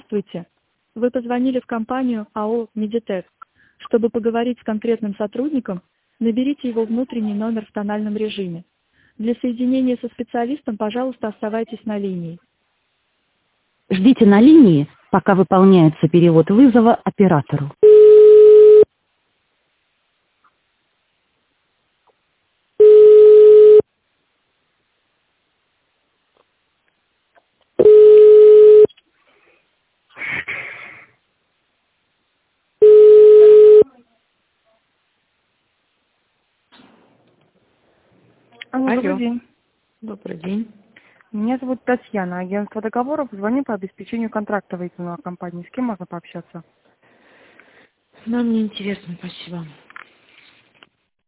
Здравствуйте. Вы позвонили в компанию АО «Медитек». Чтобы поговорить с конкретным сотрудником, наберите его внутренний номер в тональном режиме. Для соединения со специалистом, пожалуйста, оставайтесь на линии. Ждите на линии, пока выполняется перевод вызова оператору. Алло, добрый Алло, день. добрый день. Меня зовут Татьяна, агентство договоров. Звоню по обеспечению контракта выполненного компании. С кем можно пообщаться? Нам не интересно, спасибо.